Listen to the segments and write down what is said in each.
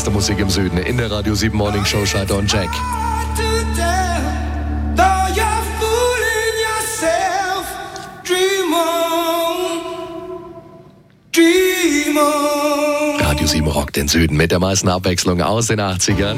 beste Musik im Süden in der Radio 7 Morning Show. Schalter und Jack. Radio 7 rockt den Süden mit der meisten Abwechslung aus den 80ern.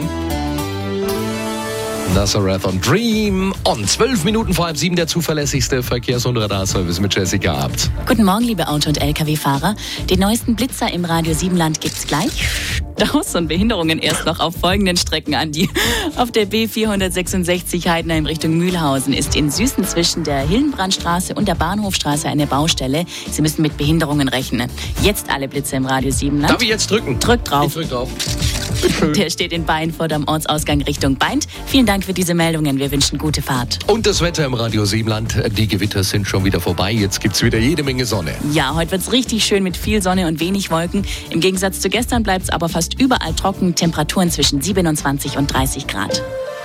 Nazareth und Dream on 12 Minuten vor halb 7, der zuverlässigste Verkehrs- und Radarservice mit Jessica Abt. Guten Morgen, liebe Auto- und Lkw-Fahrer. Den neuesten Blitzer im Radio 7-Land gibt's gleich. Staus und Behinderungen erst noch auf folgenden Strecken, Andi. Auf der B466 Heidenheim Richtung Mühlhausen ist in Süßen zwischen der Hillenbrandstraße und der Bahnhofstraße eine Baustelle. Sie müssen mit Behinderungen rechnen. Jetzt alle Blitzer im Radio 7-Land. Darf ich jetzt drücken? Drück drauf. Ich drück drauf. Der steht in Beinfurt am Ortsausgang Richtung Beint. Vielen Dank für diese Meldungen. Wir wünschen gute Fahrt. Und das Wetter im Radio 7-Land. Die Gewitter sind schon wieder vorbei. Jetzt gibt's wieder jede Menge Sonne. Ja, heute wird's richtig schön mit viel Sonne und wenig Wolken. Im Gegensatz zu gestern bleibt's aber fast überall trocken. Temperaturen zwischen 27 und 30 Grad.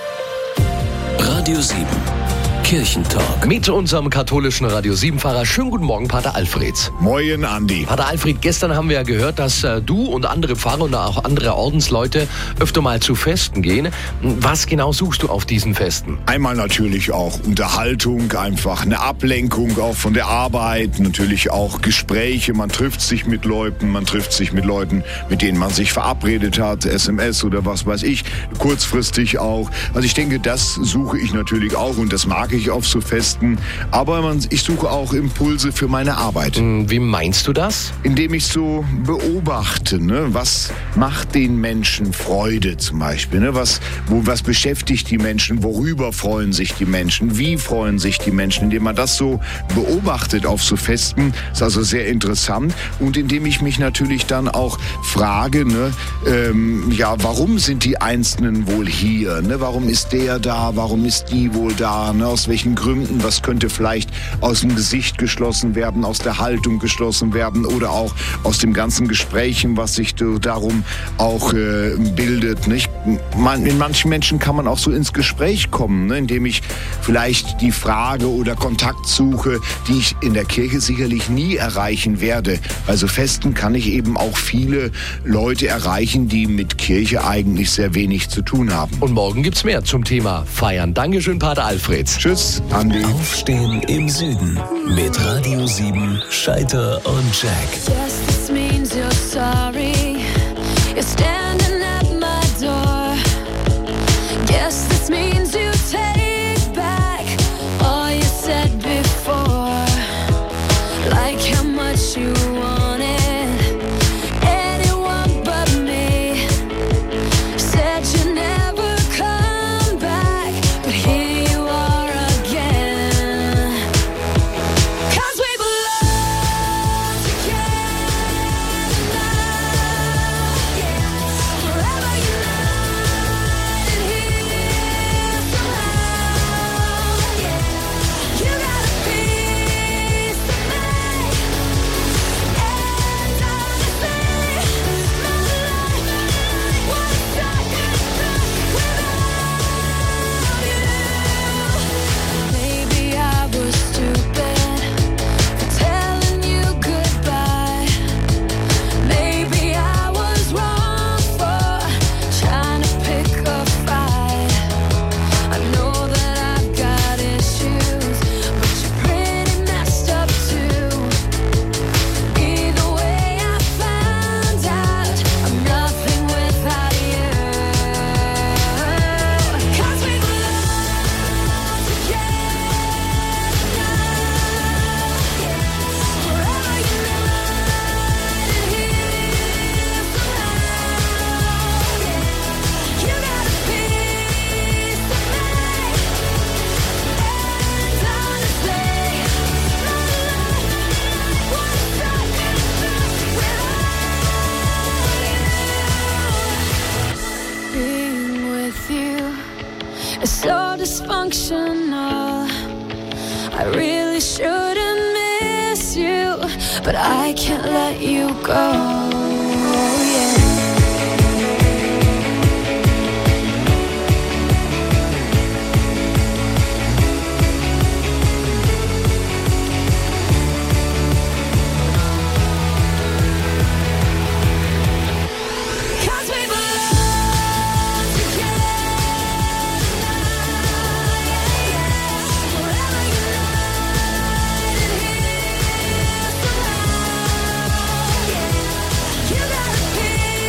Radio 7 Kirchentalk. Mit unserem katholischen Radio 7-Fahrer. Schönen guten Morgen, Pater Alfred. Moin, Andi. Pater Alfred, gestern haben wir ja gehört, dass du und andere Pfarrer und auch andere Ordensleute öfter mal zu Festen gehen. Was genau suchst du auf diesen Festen? Einmal natürlich auch Unterhaltung, einfach eine Ablenkung auch von der Arbeit, natürlich auch Gespräche. Man trifft sich mit Leuten, mit denen man sich verabredet hat, SMS oder was weiß ich, kurzfristig auch. Also ich denke, das suche ich natürlich auch und das mag ich auf so Festen. Aber ich suche auch Impulse für meine Arbeit. Wie meinst du das? Indem ich so beobachte, ne? Was macht den Menschen Freude zum Beispiel? Ne? Was beschäftigt die Menschen? Worüber freuen sich die Menschen? Wie freuen sich die Menschen? Indem man das so beobachtet auf so Festen, ist also sehr interessant. Und indem ich mich natürlich dann auch frage, ne? Warum sind die Einzelnen wohl hier? Ne? Warum ist der da? Warum ist die wohl da? Ne? Aus welchen Gründen? Was könnte vielleicht aus dem Gesicht geschlossen werden, aus der Haltung geschlossen werden oder auch aus dem ganzen Gesprächen, was sich darum auch bildet. Nicht? In manchen Menschen kann man auch so ins Gespräch kommen, ne? Indem ich vielleicht die Frage oder Kontakt suche, die ich in der Kirche sicherlich nie erreichen werde. Bei so Festen kann ich eben auch viele Leute erreichen, die mit Kirche eigentlich sehr wenig zu tun haben. Und morgen gibt's mehr zum Thema Feiern. Dankeschön, Pater Alfred. Tschüss, Andi. Aufstehen im Süden mit Radio 7 Scheiter und Jack. Yes, this means you're sorry. You're standing at my door. Yes, this means you take back all you said before. Like how much you wanted anyone but me. Said you never come back, but here you are again. 'Cause we belong together now, yeah. Forever united here somehow, yeah. You got a piece of me, and honestly, my life was sacrificed without you. Maybe I was stupid for telling you goodbye. Maybe I was wrong for trying to pick a fight. I know that I've got issues, but you're pretty messed up too. Either way, I found out I'm nothing without you. 'Cause we belong together now, yeah. Forever united here somehow, yeah. You got a piece of me, and honestly, my life was sacrificed without you. Being with you is so dysfunctional. I really shouldn't miss you, but I can't let you go.